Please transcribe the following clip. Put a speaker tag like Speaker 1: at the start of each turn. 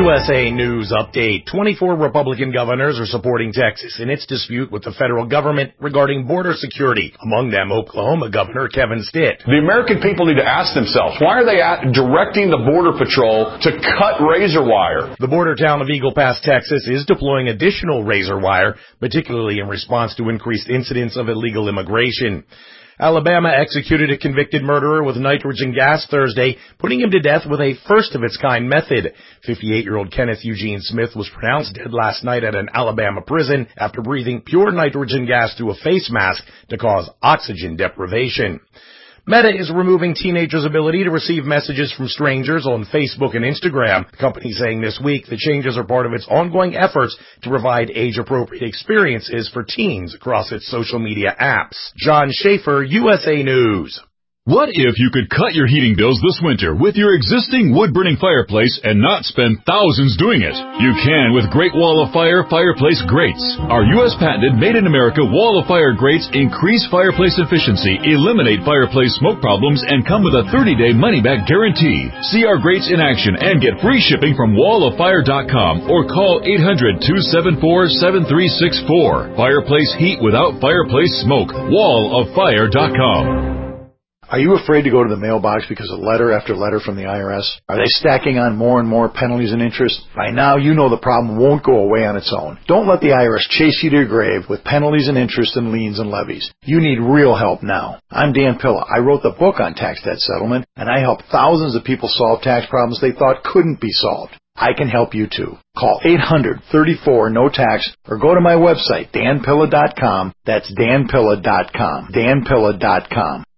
Speaker 1: USA News Update. 24 Republican governors are supporting Texas in its dispute with the federal government regarding border security. Among them, Oklahoma Governor Kevin Stitt.
Speaker 2: The American people need to ask themselves, why are they directing the Border Patrol to cut razor wire?
Speaker 1: The border town of Eagle Pass, Texas is deploying additional razor wire, particularly in response to increased incidents of illegal immigration. Alabama executed a convicted murderer with nitrogen gas Thursday, putting him to death with a first-of-its-kind method. 58-year-old Kenneth Eugene Smith was pronounced dead last night at an Alabama prison after breathing pure nitrogen gas through a face mask to cause oxygen deprivation. Meta is removing teenagers' ability to receive messages from strangers on Facebook and Instagram. The company saying this week the changes are part of its ongoing efforts to provide age-appropriate experiences for teens across its social media apps. John Schaefer, USA News.
Speaker 3: What if you could cut your heating bills this winter with your existing wood-burning fireplace and not spend thousands doing it? You can with Great Wall of Fire fireplace grates. Our U.S. patented made-in-America Wall of Fire grates increase fireplace efficiency, eliminate fireplace smoke problems, and come with a 30-day money-back guarantee. See our grates in action and get free shipping from walloffire.com or call 800-274-7364. Fireplace heat without fireplace smoke. walloffire.com.
Speaker 4: Are you afraid to go to the mailbox because of letter after letter from the IRS? Are they stacking on more and more penalties and interest? By now, you know the problem won't go away on its own. Don't let the IRS chase you to your grave with penalties and interest and liens and levies. You need real help now. I'm Dan Pilla. I wrote the book on tax debt settlement, and I helped thousands of people solve tax problems they thought couldn't be solved. I can help you too. Call 800-34-NO-TAX or go to my website, danpilla.com. That's danpilla.com. danpilla.com.